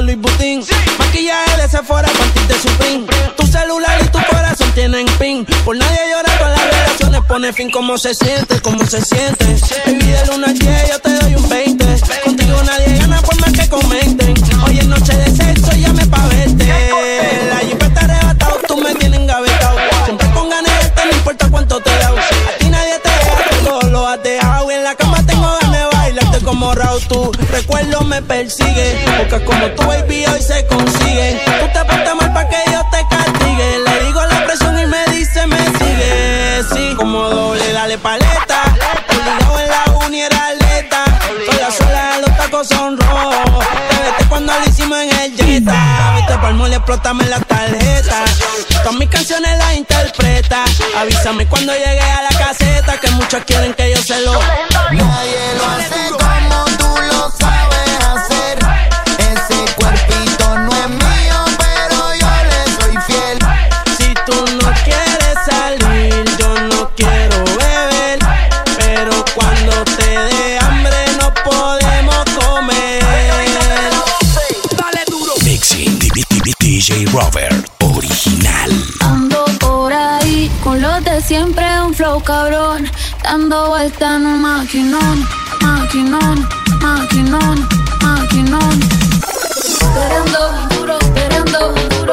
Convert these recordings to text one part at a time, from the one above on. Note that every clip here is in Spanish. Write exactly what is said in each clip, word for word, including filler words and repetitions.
Louis Vuitton. Sí. Maquillaje de Sephora, panties de Supreme. Tu celular y tu corazón tienen pin. Por nadie llora, todas las relaciones pone fin. ¿Cómo se siente? ¿Cómo se siente? Baby, del uno al diez yo te doy un veinte. Contigo nadie gana por más que comenten. Hoy es noche de sexo y llame pa' verte. La jipeta arrebatado, tú me tienes engavetado. Siempre con ganas de este, no importa cuánto te da. A ti nadie te deja, todo lo has dejado. Y en la cama tengo ganas de bailarte como Raúl. Tu recuerdo me persigue, porque como tu baby hoy se consigue. Tú te portas mal pa' que Dios te castigue. Le digo la presión y me dice me sigue. Sí, como doble, dale paleta. Obligado en la uni era atleta. Sola, sola, los tacos son rojos. Te vete cuando lo hicimos en el Jetta. Vete pa'l mole, explótame la tarjeta. Todas mis canciones las interpreta. Avísame cuando llegue a la caseta, que muchos quieren que yo se lo. Nadie lo hace como tú lo sabes hacer. Ese cuerpito no es mío, pero yo le soy fiel. Si tú no quieres salir, yo no quiero beber. Pero cuando te dé hambre no podemos comer. Dale duro. Mixing D J Robert, original. Ando por ahí con los de siempre, un flow cabrón. Dando vuelta en un maquinón, maquinón, maquinón, maquinón. Esperando duro, esperando duro.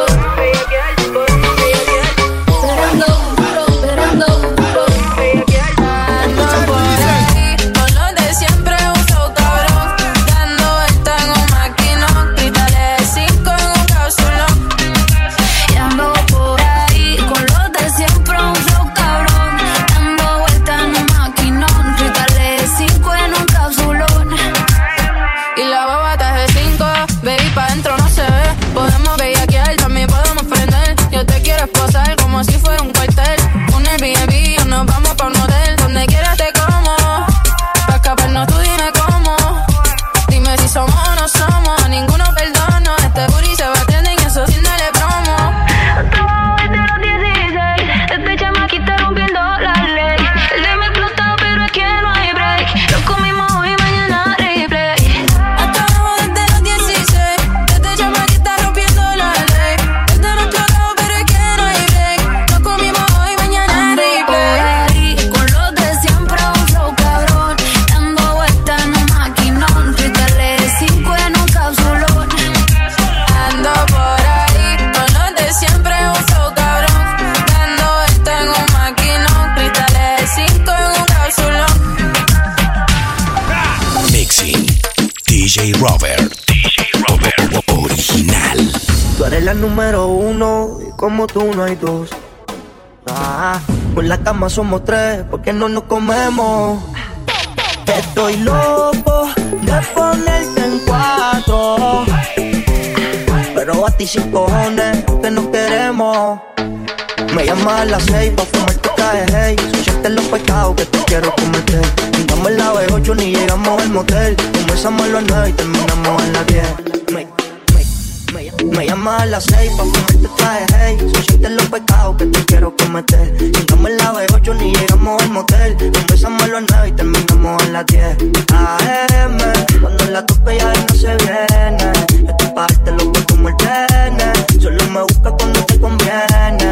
Esperando duro, esperando duro. Ando por ahí con los de siempre, un flow cabrón. Dando vuelta en un maquinón. Cristales de cinco en un cápsulón. Y ando por ahí con los de siempre, un flow cabrón. Dando vuelta en un maquinón. Cristales de cinco en un cápsulón. Y la baba está de cinco, baby, pa' dentro no se ve. Podemos bellaquear, también podemos prender. Yo te quiero esposar como si fuera un cuartel. Un Airbnb o nos vamos pa' un hotel. Donde quieras te como, pa' escaparnos tú dime cómo. Dime si somos o no somos, a ninguno perdono. Este booty se va a tener y eso sin darle promo. Todo desde los dieciséis, desde chamaquita rompiendo la ley. El de me explotado, pero es que no hay break. Lo comimos hoy, mañana replay. Acabamos desde los dieciséis, desde chamaquita rompiendo la ley. Desde no explotado, pero es que no hay break. Nos comimos hoy, mañana Ando por replay. ahí con los de siempre, un flow cabrón. Dando vuelta en un maquinón. Cristales de cinco en un cápsulón. Ando por ahí con los de siempre, un flow cabrón. Dando vuelta en un maquinón. Cristales de cinco en un cápsulón. Mixing D J Robert, D J Robert, original. Tú eres la número uno y como tú no hay dos. Ah, con la cama somos tres, porque no nos comemos. Estoy loco de ponerte en cuatro, pero a ti sin cojones que nos queremos. Me llamas a las seis pa' fumar tu cae, hey. Suciarte los pecados que te quiero cometer. Llegamos en la B ocho ni llegamos al motel. Comenzamos a las nueve y terminamos a las diez. Me, me, me llamas a las seis pa' fumar tu cae, hey. Suciarte los pecados que te quiero cometer. Llegamos en la B ocho ni llegamos al motel. Comenzamos a las nueve y terminamos a las diez. A M, cuando la tope ya no se viene. Yo estoy pa' darte loco como el tene. Solo me busca cuando te conviene.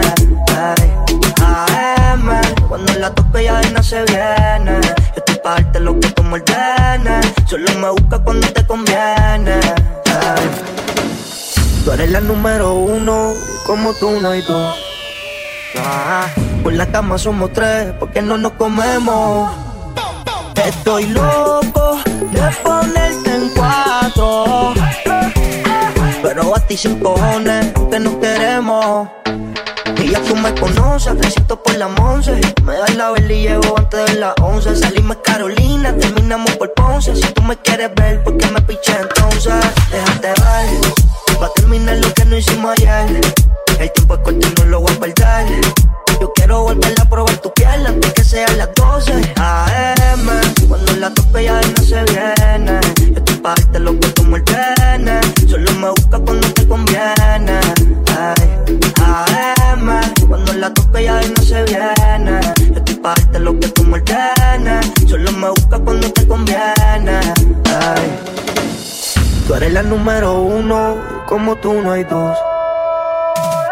A M, cuando la tope ya no se viene. Yo estoy pa' darte loco como el tene. Solo me busca cuando te conviene. Ay. Tú eres la número uno, como tú no hay dos. Ah, por la cama somos tres, porque no nos comemos. Estoy loco de ponerte en cuatro, pero a ti sin cojones que nos queremos. Y ya tú me conoces, trescientos por la once. Me das la vela y llego antes de las once. Salimos Carolina, terminamos por Ponce. Si tú me quieres ver, ¿por qué me piché entonces? Déjate ver, pa' terminar lo que no hicimos ayer. El tiempo es corto y no lo voy a perder. Yo quiero volver a probar tu piel antes que sean las doce A M, cuando la tope ya no se viene. Yo estoy pa' darte loco como el tene. Solo me busca cuando te conviene. Ay. A M, cuando la tope ya no se viene. Yo estoy pa' darte loco como el tene. Solo me busca cuando te conviene. Ay. Tú eres la número uno, como tú no hay dos.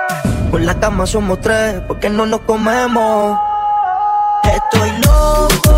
Con la cama somos tres, porque no nos comemos. Estoy loco